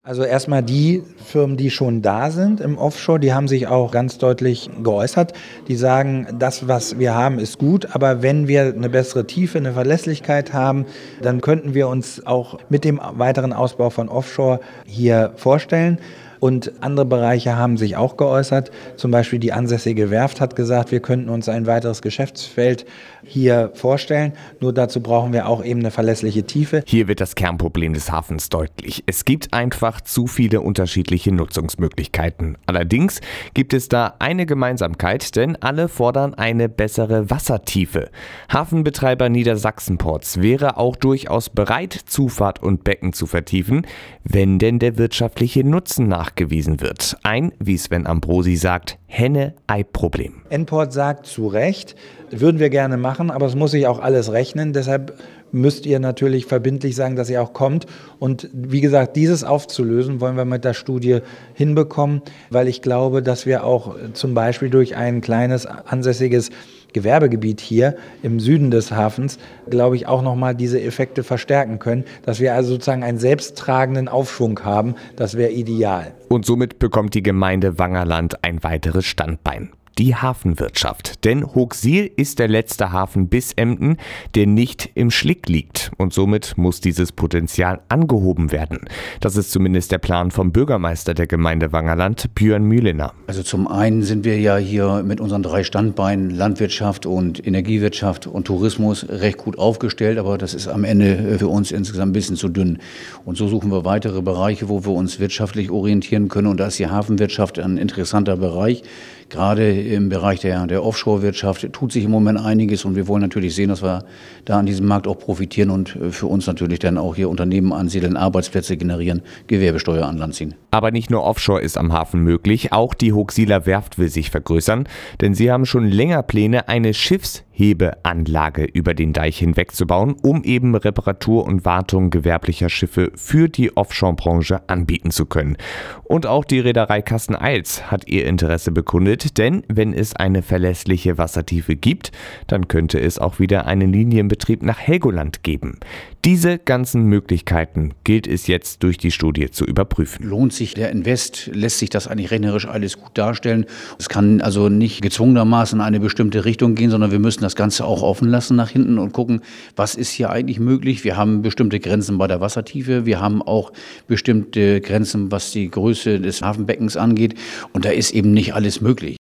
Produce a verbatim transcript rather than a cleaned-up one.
Also erstmal die Firmen, die schon da sind im Offshore, die haben sich auch ganz deutlich geäußert. Die sagen, das, was wir haben, ist gut, aber wenn wir eine bessere Tiefe, eine Verlässlichkeit haben, dann könnten wir uns auch mit dem weiteren Ausbau von Offshore hier vorstellen. Und andere Bereiche haben sich auch geäußert. Zum Beispiel die ansässige Werft hat gesagt, wir könnten uns ein weiteres Geschäftsfeld hier vorstellen. Nur dazu brauchen wir auch eben eine verlässliche Tiefe. Hier wird das Kernproblem des Hafens deutlich. Es gibt einfach zu viele unterschiedliche Nutzungsmöglichkeiten. Allerdings gibt es da eine Gemeinsamkeit, denn alle fordern eine bessere Wassertiefe. Hafenbetreiber Niedersachsenports wäre auch durchaus bereit, Zufahrt und Becken zu vertiefen, wenn denn der wirtschaftliche Nutzen nachgewiesen wird. Ein, wie Sven Ambrosi sagt, Henne-Ei-Problem. N-Port sagt zu Recht, würden wir gerne machen, aber es muss sich auch alles rechnen. Deshalb müsst ihr natürlich verbindlich sagen, dass ihr auch kommt. Und wie gesagt, dieses aufzulösen, wollen wir mit der Studie hinbekommen, weil ich glaube, dass wir auch zum Beispiel durch ein kleines ansässiges Gewerbegebiet hier im Süden des Hafens, glaube ich, auch nochmal diese Effekte verstärken können, dass wir also sozusagen einen selbsttragenden Aufschwung haben. Das wäre ideal. Und somit bekommt die Gemeinde Wangerland ein weiteres Standbein. Die Hafenwirtschaft. Denn Hooxil ist der letzte Hafen bis Emden, der nicht im Schlick liegt. Und somit muss dieses Potenzial angehoben werden. Das ist zumindest der Plan vom Bürgermeister der Gemeinde Wangerland, Björn Mühlener. Also zum einen sind wir ja hier mit unseren drei Standbeinen Landwirtschaft und Energiewirtschaft und Tourismus recht gut aufgestellt. Aber das ist am Ende für uns insgesamt ein bisschen zu dünn. Und so suchen wir weitere Bereiche, wo wir uns wirtschaftlich orientieren können. Und da ist die Hafenwirtschaft ein interessanter Bereich. Gerade im Bereich der, der Offshore-Wirtschaft tut sich im Moment einiges und wir wollen natürlich sehen, dass wir da an diesem Markt auch profitieren und für uns natürlich dann auch hier Unternehmen ansiedeln, Arbeitsplätze generieren, Gewerbesteuer an Land ziehen. Aber nicht nur Offshore ist am Hafen möglich, auch die Hooxiler Werft will sich vergrößern, denn sie haben schon länger Pläne, eine Schiffshebeanlage über den Deich hinweg zu bauen, um eben Reparatur und Wartung gewerblicher Schiffe für die Offshore-Branche anbieten zu können. Und auch die Reederei Kasten-Eils hat ihr Interesse bekundet, denn wenn es eine verlässliche Wassertiefe gibt, dann könnte es auch wieder einen Linienbetrieb nach Helgoland geben. Diese ganzen Möglichkeiten gilt es jetzt durch die Studie zu überprüfen. Lohnt sich der Invest? Lässt sich das eigentlich rechnerisch alles gut darstellen? Es kann also nicht gezwungenermaßen in eine bestimmte Richtung gehen, sondern wir müssen das Ganze auch offen lassen nach hinten und gucken, was ist hier eigentlich möglich. Wir haben bestimmte Grenzen bei der Wassertiefe. Wir haben auch bestimmte Grenzen, was die Größe des Hafenbeckens angeht. Und da ist eben nicht alles möglich.